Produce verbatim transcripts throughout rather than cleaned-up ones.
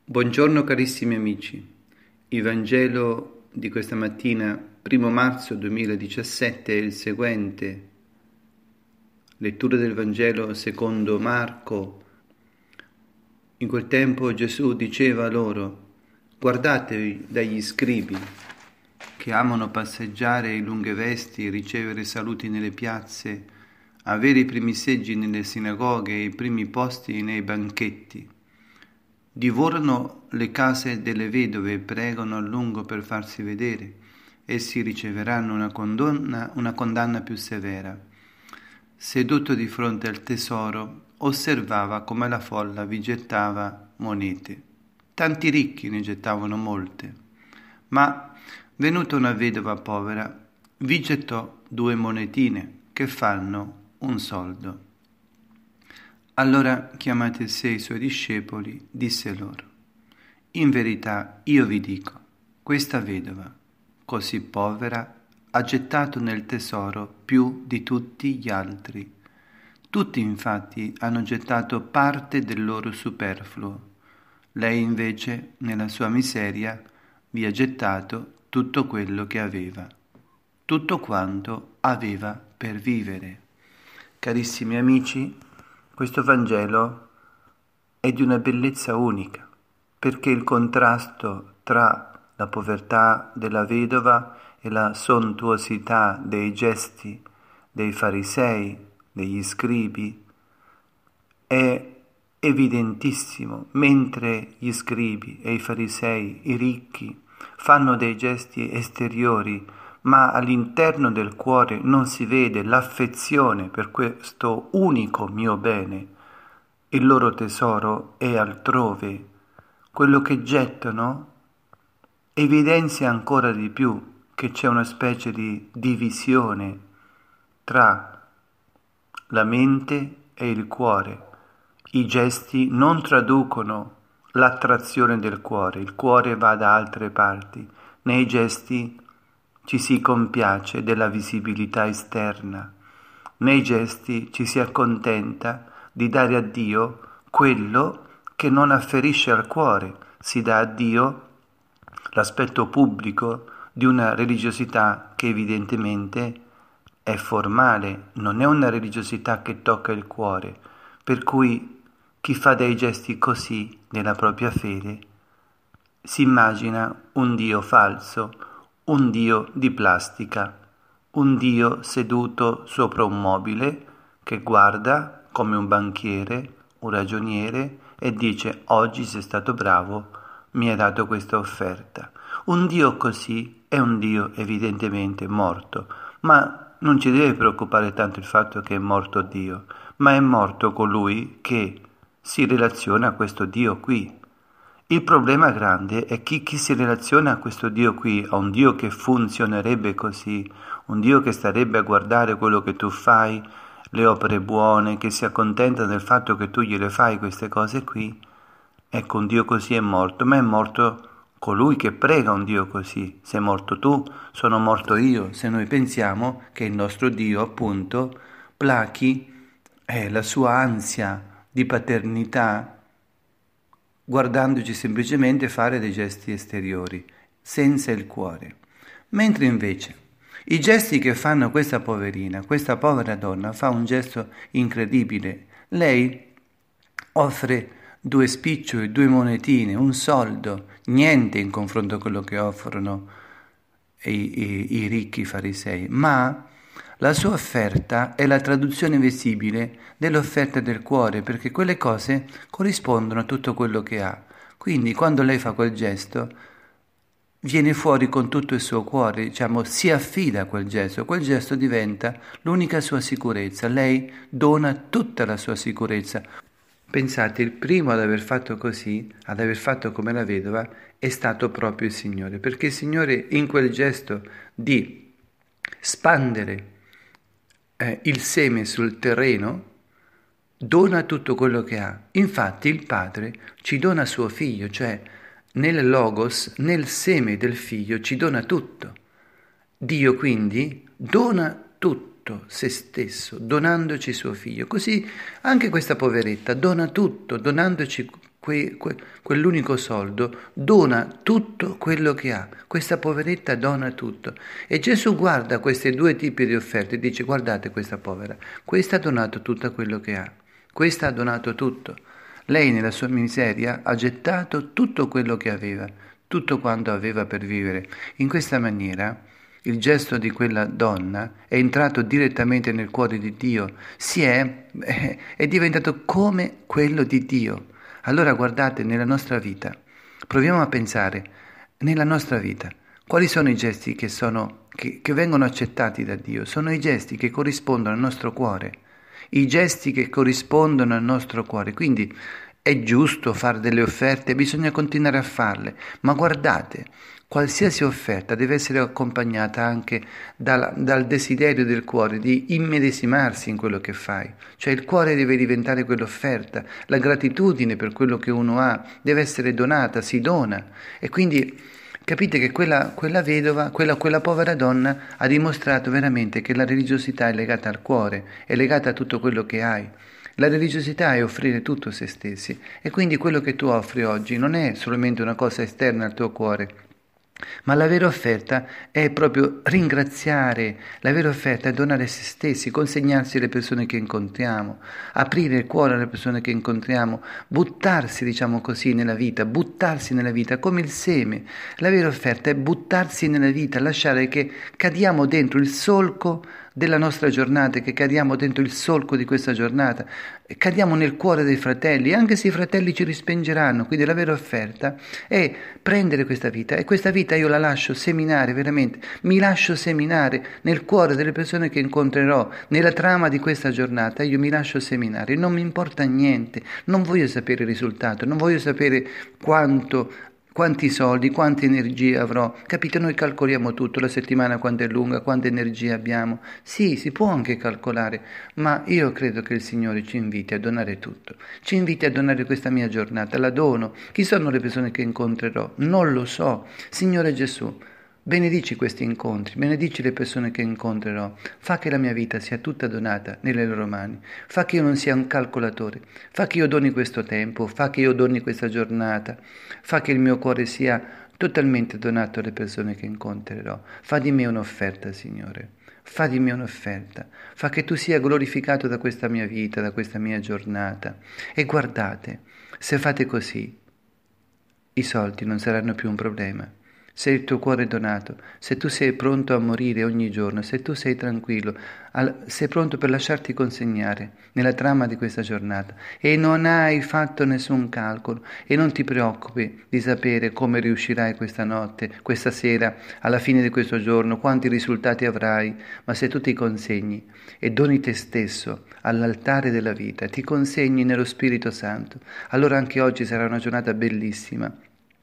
Buongiorno carissimi amici, il Vangelo di questa mattina, primo marzo duemiladiciassette, è il seguente. Lettura del Vangelo secondo Marco. In quel tempo Gesù diceva loro: guardatevi dagli scribi, che amano passeggiare in lunghe vesti, ricevere saluti nelle piazze, avere i primi seggi nelle sinagoghe e i primi posti nei banchetti. Divorano le case delle vedove e pregano a lungo per farsi vedere. Essi riceveranno una condanna, una condanna più severa. Seduto di fronte al tesoro, osservava come la folla vi gettava monete. Tanti ricchi ne gettavano molte. Ma, venuta una vedova povera, vi gettò due monetine, che fanno un soldo. Allora, chiamati a sé i suoi discepoli, disse loro: in verità io vi dico, questa vedova, così povera, ha gettato nel tesoro più di tutti gli altri. Tutti infatti hanno gettato parte del loro superfluo. Lei invece, nella sua miseria, vi ha gettato tutto quello che aveva, tutto quanto aveva per vivere. Carissimi amici, questo Vangelo è di una bellezza unica, perché il contrasto tra la povertà della vedova e la sontuosità dei gesti dei farisei, degli scribi, è evidentissimo. Mentre gli scribi e i farisei, i ricchi, fanno dei gesti esteriori, ma all'interno del cuore non si vede l'affezione per questo unico mio bene, il loro tesoro è altrove. Quello che gettano evidenzia ancora di più che c'è una specie di divisione tra la mente e il cuore. I gesti non traducono l'attrazione del cuore, il cuore va da altre parti. Nei gesti ci si compiace della visibilità esterna, nei gesti ci si accontenta di dare a Dio quello che non afferisce al cuore, si dà a Dio l'aspetto pubblico di una religiosità che evidentemente è formale, non è una religiosità che tocca il cuore, per cui chi fa dei gesti così nella propria fede si immagina un Dio falso, un Dio di plastica, un Dio seduto sopra un mobile che guarda come un banchiere, un ragioniere e dice: oggi sei stato bravo, mi hai dato questa offerta. Un Dio così è un Dio evidentemente morto, ma non ci deve preoccupare tanto il fatto che è morto Dio, ma è morto colui che si relaziona a questo Dio qui. Il problema grande è chi, chi si relaziona a questo Dio qui, a un Dio che funzionerebbe così, un Dio che starebbe a guardare quello che tu fai, le opere buone, che si accontenta del fatto che tu gliele fai queste cose qui. Ecco, un Dio così è morto, ma è morto colui che prega un Dio così. Sei morto tu, sono morto io, se noi pensiamo che il nostro Dio, appunto, plachi eh, la sua ansia di paternità guardandoci semplicemente fare dei gesti esteriori, senza il cuore. Mentre invece i gesti che fanno questa poverina, questa povera donna, fa un gesto incredibile. Lei offre due spiccioli, due monetine, un soldo, niente in confronto a quello che offrono i, i, i ricchi farisei, ma la sua offerta è la traduzione visibile dell'offerta del cuore, perché quelle cose corrispondono a tutto quello che ha. Quindi quando lei fa quel gesto, viene fuori con tutto il suo cuore, diciamo, si affida a quel gesto, quel gesto diventa l'unica sua sicurezza, lei dona tutta la sua sicurezza. Pensate, il primo ad aver fatto così, ad aver fatto come la vedova, è stato proprio il Signore, perché il Signore in quel gesto di spandere eh, il seme sul terreno dona tutto quello che ha. Infatti il Padre ci dona suo Figlio, cioè nel Logos, nel seme del Figlio ci dona tutto. Dio quindi dona tutto, se stesso, donandoci suo Figlio. Così anche questa poveretta dona tutto, donandoci que, que, quell'unico soldo, dona tutto quello che ha. Questa poveretta dona tutto. E Gesù guarda questi due tipi di offerte e dice: guardate questa povera, questa ha donato tutto quello che ha, questa ha donato tutto. Lei nella sua miseria ha gettato tutto quello che aveva, tutto quanto aveva per vivere. In questa maniera il gesto di quella donna è entrato direttamente nel cuore di Dio, si è, è diventato come quello di Dio. Allora guardate, nella nostra vita, proviamo a pensare, nella nostra vita, quali sono i gesti che, sono, che, che vengono accettati da Dio? Sono i gesti che corrispondono al nostro cuore, i gesti che corrispondono al nostro cuore. Quindi è giusto fare delle offerte, bisogna continuare a farle, ma guardate, qualsiasi offerta deve essere accompagnata anche dal, dal desiderio del cuore di immedesimarsi in quello che fai. Cioè il cuore deve diventare quell'offerta, la gratitudine per quello che uno ha deve essere donata, si dona. E quindi capite che quella, quella vedova, quella, quella povera donna ha dimostrato veramente che la religiosità è legata al cuore, è legata a tutto quello che hai. La religiosità è offrire tutto a se stessi, e quindi quello che tu offri oggi non è solamente una cosa esterna al tuo cuore, ma la vera offerta è proprio ringraziare, la vera offerta è donare se stessi, consegnarsi alle persone che incontriamo, aprire il cuore alle persone che incontriamo, buttarsi, diciamo così, nella vita, buttarsi nella vita come il seme. La vera offerta è buttarsi nella vita, lasciare che cadiamo dentro il solco della nostra giornata, che cadiamo dentro il solco di questa giornata, cadiamo nel cuore dei fratelli, anche se i fratelli ci rispingeranno. Quindi la vera offerta è prendere questa vita, e questa vita io la lascio seminare, veramente, mi lascio seminare nel cuore delle persone che incontrerò, nella trama di questa giornata, io mi lascio seminare, non mi importa niente, non voglio sapere il risultato, non voglio sapere quanto quanti soldi, quante energie avrò. Capite, noi calcoliamo tutto, la settimana quanto è lunga, quante energie abbiamo. Sì, si può anche calcolare, ma io credo che il Signore ci inviti a donare tutto. Ci inviti a donare questa mia giornata, la dono. Chi sono le persone che incontrerò? Non lo so. Signore Gesù, benedici questi incontri, benedici le persone che incontrerò, fa che la mia vita sia tutta donata nelle loro mani, fa che io non sia un calcolatore, fa che io doni questo tempo, fa che io doni questa giornata, fa che il mio cuore sia totalmente donato alle persone che incontrerò. Fa di me un'offerta, Signore, fa di me un'offerta, fa che tu sia glorificato da questa mia vita, da questa mia giornata. E guardate, se fate così, i soldi non saranno più un problema. Se il tuo cuore è donato, se tu sei pronto a morire ogni giorno, se tu sei tranquillo, al, sei pronto per lasciarti consegnare nella trama di questa giornata e non hai fatto nessun calcolo e non ti preoccupi di sapere come riuscirai questa notte, questa sera, alla fine di questo giorno, quanti risultati avrai, ma se tu ti consegni e doni te stesso all'altare della vita, ti consegni nello Spirito Santo, allora anche oggi sarà una giornata bellissima.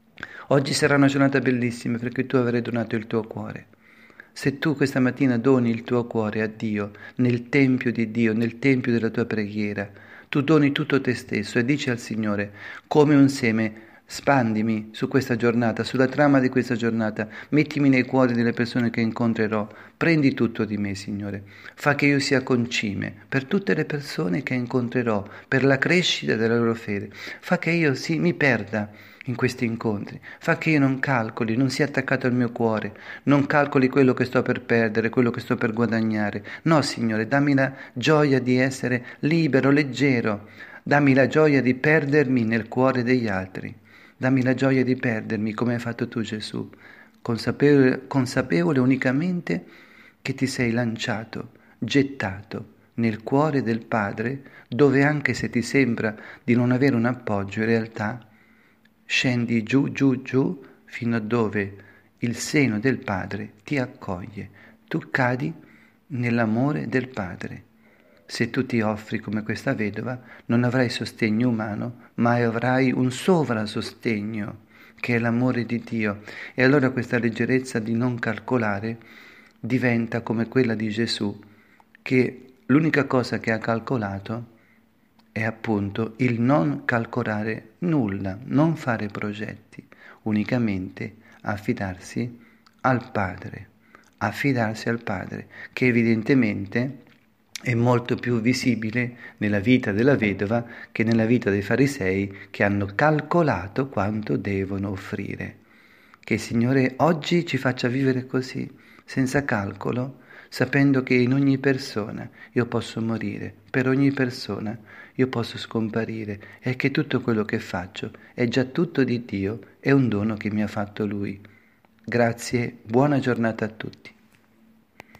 Oggi sarà una giornata bellissima perché tu avrai donato il tuo cuore. Se tu questa mattina doni il tuo cuore a Dio, nel Tempio di Dio, nel Tempio della tua preghiera, tu doni tutto te stesso e dici al Signore, come un seme, spandimi su questa giornata, sulla trama di questa giornata, mettimi nei cuori delle persone che incontrerò, prendi tutto di me, Signore, fa che io sia concime per tutte le persone che incontrerò, per la crescita della loro fede, fa che io sì, mi perda in questi incontri, fa che io non calcoli, non sia attaccato al mio cuore, non calcoli quello che sto per perdere, quello che sto per guadagnare. No, Signore, dammi la gioia di essere libero, leggero, dammi la gioia di perdermi nel cuore degli altri, dammi la gioia di perdermi come hai fatto tu, Gesù, consapevole, consapevole unicamente che ti sei lanciato, gettato nel cuore del Padre, dove anche se ti sembra di non avere un appoggio, in realtà scendi giù, giù, giù, fino a dove il seno del Padre ti accoglie. Tu cadi nell'amore del Padre. Se tu ti offri come questa vedova, non avrai sostegno umano, ma avrai un sovrasostegno, che è l'amore di Dio. E allora questa leggerezza di non calcolare diventa come quella di Gesù, che l'unica cosa che ha calcolato è appunto il non calcolare nulla, non fare progetti, unicamente affidarsi al Padre, affidarsi al Padre, che evidentemente è molto più visibile nella vita della vedova che nella vita dei farisei, che hanno calcolato quanto devono offrire. Che il Signore oggi ci faccia vivere così, senza calcolo, sapendo che in ogni persona io posso morire, per ogni persona io posso scomparire, e che tutto quello che faccio è già tutto di Dio, è un dono che mi ha fatto Lui. Grazie, buona giornata a tutti.